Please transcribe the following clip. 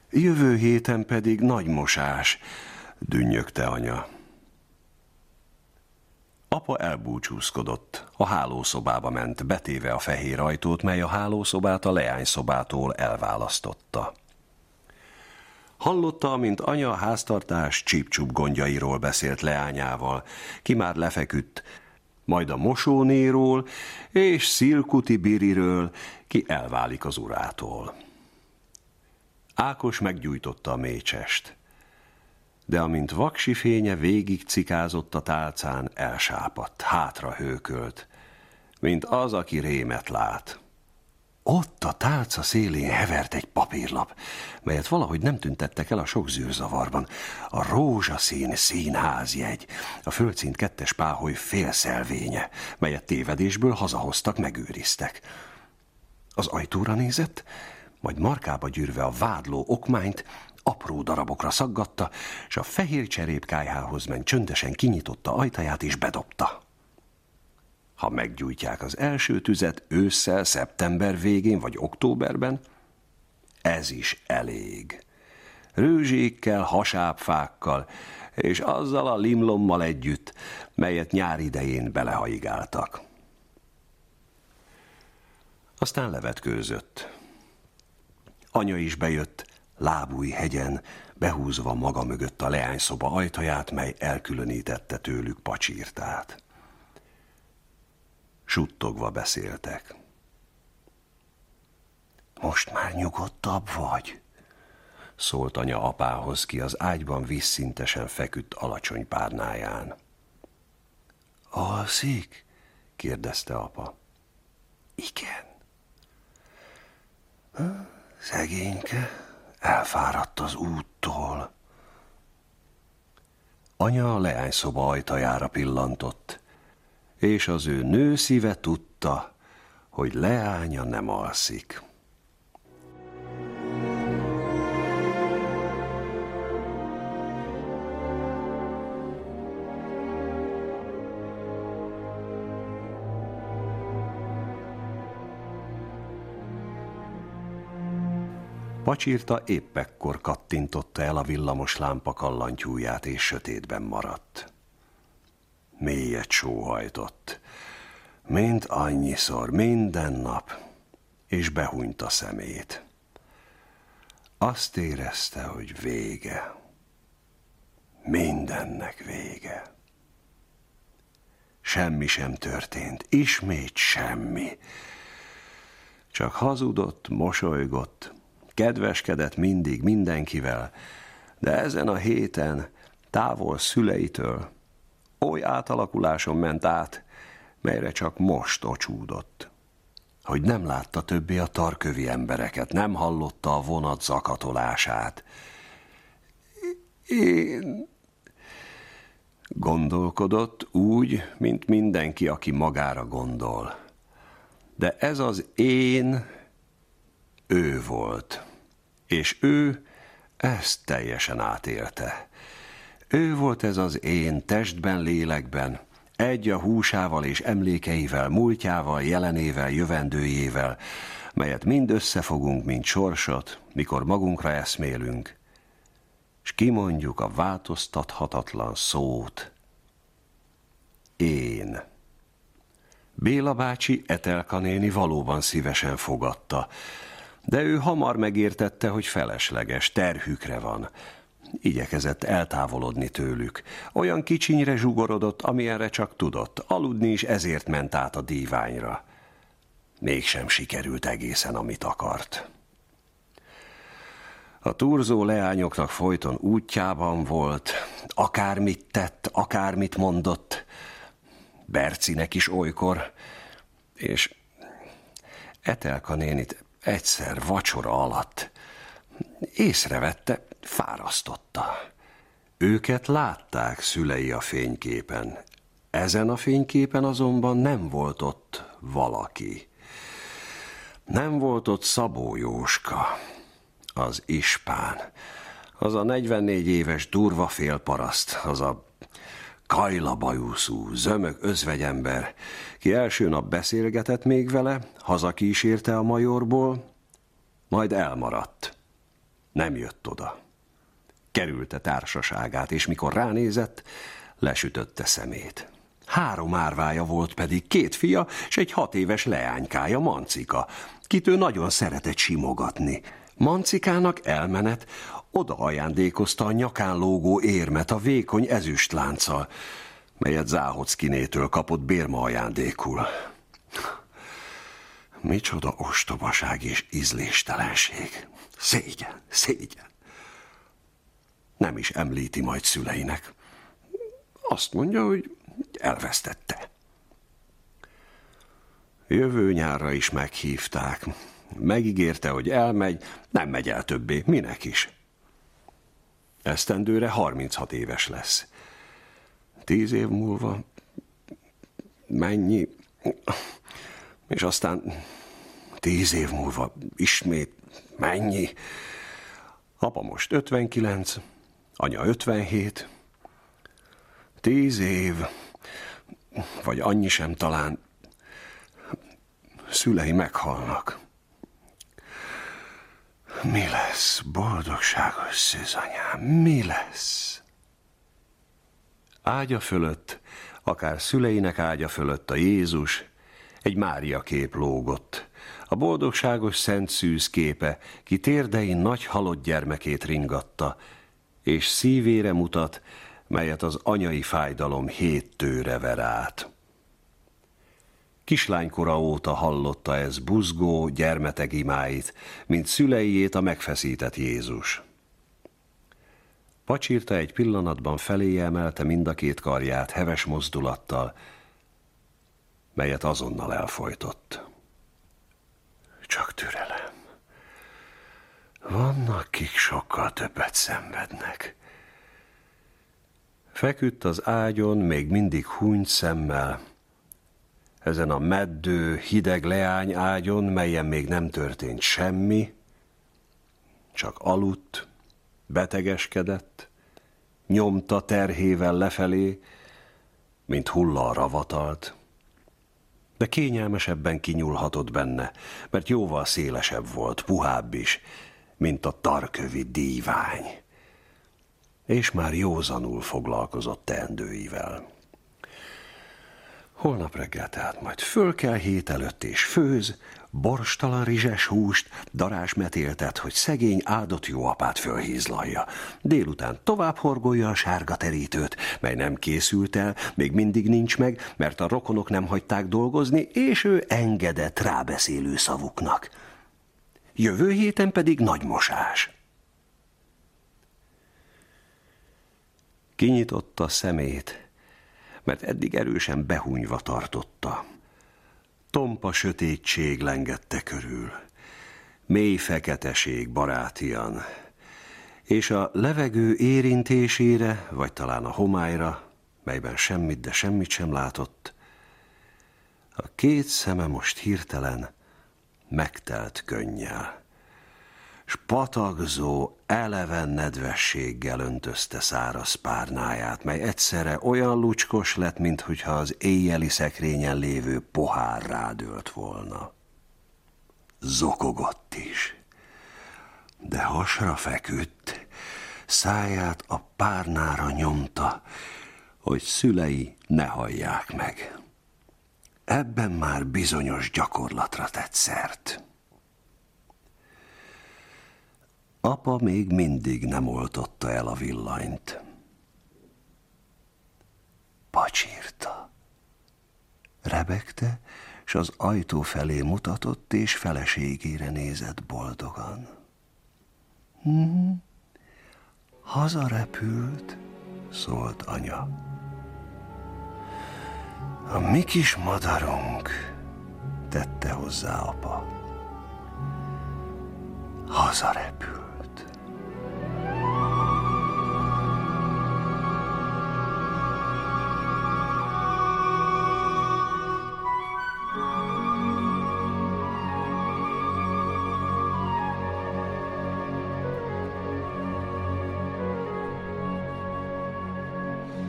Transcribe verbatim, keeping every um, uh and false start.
Jövő héten pedig nagy mosás, dünnyögte anya. Apa elbúcsúzkodott, a hálószobába ment, betéve a fehér ajtót, mely a hálószobát a leányszobától elválasztotta. Hallotta, amint anya a háztartás csíp-csúp gondjairól beszélt leányával, ki már lefeküdt, majd a mosónéról és Szilkuti Biriről, ki elválik az urától. Ákos meggyújtotta a mécsest, de amint vaksi fénye végig cikázott a tálcán, elsápadt, hátra hőkölt, mint az, aki rémet lát. Ott a tálca szélén hevert egy papírlap, melyet valahogy nem tüntettek el a sok zűrzavarban. A rózsaszín színházjegy, a földszint kettes páholy félszelvénye, melyet tévedésből hazahoztak, megőriztek. Az ajtóra nézett, majd markába gyűrve a vádló okmányt, apró darabokra szaggatta, s a fehér cserépkályhához ment, csöndesen kinyitotta ajtaját és bedobta. Ha meggyújtják az első tüzet ősszel, szeptember végén vagy októberben, ez is elég. Rőzsékkel, hasábfákkal és azzal a limlommal együtt, melyet nyár idején belehaigáltak. Aztán levetkőzött. Anya is bejött, Lábújhegyen, behúzva maga mögött a leányszoba ajtaját, mely elkülönítette tőlük Pacsirtát. Suttogva beszéltek. Most már nyugodtabb vagy? Szólt anya apához, ki az ágyban vízszintesen feküdt alacsony párnáján. Alszik? Kérdezte apa. Igen. Szegényke, elfáradt az úttól. Anya a leányszoba ajtajára pillantott, és az ő nő szíve tudta, hogy leánya nem alszik. Pacsirta épp ekkor kattintotta el a villamos lámpa kallantyúját, és sötétben maradt. Mélyet sóhajtott, mint annyiszor, minden nap, és behúnyta szemét. Azt érezte, hogy vége. Mindennek vége. Semmi sem történt, ismét semmi. Csak hazudott, mosolygott, kedveskedett mindig mindenkivel, de ezen a héten, távol szüleitől, oly átalakuláson ment át, melyre csak most ocsúdott. Hogy nem látta többé a tarkövi embereket, nem hallotta a vonat zakatolását. Én... Gondolkodott úgy, mint mindenki, aki magára gondol. De ez az én, ő volt. És ő ezt teljesen átélte. Ő volt ez az én testben, lélekben, egy a húsával és emlékeivel, múltjával, jelenével, jövendőjével, melyet mind összefogunk, mint sorsot, mikor magunkra eszmélünk, s kimondjuk a változtathatatlan szót. Én. Béla bácsi Etelka néni valóban szívesen fogadta, de ő hamar megértette, hogy felesleges, terhükre van. Igyekezett eltávolodni tőlük. Olyan kicsinyre zsugorodott, amilyenre csak tudott. Aludni is ezért ment át a díványra. Mégsem sikerült egészen, amit akart. A turzó leányoknak folyton útjában volt, akármit tett, akármit mondott, Bercinek is olykor, és Etelka nénit egyszer vacsora alatt észrevette, fárasztotta. Őket látták szülei a fényképen. Ezen a fényképen azonban nem volt ott valaki. Nem volt ott Szabó Jóska, az ispán, az a negyvennégy éves durva félparaszt, az a kajlabajuszú, zömök özvegyember, ki első nap beszélgetett még vele, hazakísérte a majorból, majd elmaradt. Nem jött oda. Kerülte társaságát, és mikor ránézett, lesütötte szemét. Három árvája volt pedig, két fia, és egy hat éves leánykája, Mancika, kit ő nagyon szeretett simogatni. Mancikának elmenet oda ajándékozta a nyakán lógó érmet a vékony ezüstlánccal, melyet Záhockinétől kapott bérma ajándékul. Micsoda ostobaság és ízléstelenség. Szégyen, szégyen. Nem is említi majd szüleinek. Azt mondja, hogy elvesztette. Jövő nyárra is meghívták. Megígérte, hogy elmegy, nem megy el többé, minek is. Esztendőre harminchat éves lesz. Tíz év múlva mennyi, és aztán tíz év múlva ismét mennyi. Apa most ötvenkilenc, anya ötvenhét, tíz év, vagy annyi sem talán, szülei meghalnak. Mi lesz, boldogságos szűzanyám, mi lesz? Ágya fölött, akár szüleinek ágya fölött a Jézus, egy Mária kép lógott. A boldogságos szent szűz képe, ki térdein nagy halott gyermekét ringatta, és szívére mutat, melyet az anyai fájdalom hét tőre ver át. Kislánykora óta hallotta ez buzgó gyermeteg imáit, mint szüleiét a megfeszített Jézus. Pacsirta egy pillanatban feléje emelte mind a két karját heves mozdulattal, melyet azonnal elfojtott. Csak türelem. Vannak, kik sokkal többet szenvednek. Feküdt az ágyon, még mindig húnyt szemmel, ezen a meddő, hideg leány ágyon, melyen még nem történt semmi, csak aludt, betegeskedett, nyomta terhével lefelé, mint hulla a ravatalt, de kényelmesebben kinyúlhatott benne, mert jóval szélesebb volt, puhább is, mint a tarkövi dívány, és már józanul foglalkozott teendőivel. Holnap reggel tehát majd föl kell hét előtt és főz, borstalan rizses húst, darázsmetéltet, hogy szegény áldott jóapát fölhízlalja. Délután tovább horgolja a sárga terítőt, mely nem készült el, még mindig nincs meg, mert a rokonok nem hagyták dolgozni, és ő engedett rábeszélő szavuknak. Jövő héten pedig nagy mosás. Kinyitotta szemét, mert eddig erősen behúnyva tartotta. Tompa sötétség lengette körül, mély feketeség barátian, és a levegő érintésére, vagy talán a homályra, melyben semmit, de semmit sem látott, a két szeme most hirtelen megtelt könnyel, s patagzó, eleven nedvességgel öntözte száraz párnáját, mely egyszerre olyan lucskos lett, minthogyha az éjjeli szekrényen lévő pohár rádőlt volna. Zokogott is, de hasra feküdt, száját a párnára nyomta, hogy szülei ne hallják meg. Ebben már bizonyos gyakorlatra tett szert. Apa még mindig nem oltotta el a villanyt. Pacsirta. Rebegte, s az ajtó felé mutatott, és feleségére nézett boldogan. Hm, hazarepült, szólt anya. A mi kis madarunk, tette hozzá apa. Hazarepül.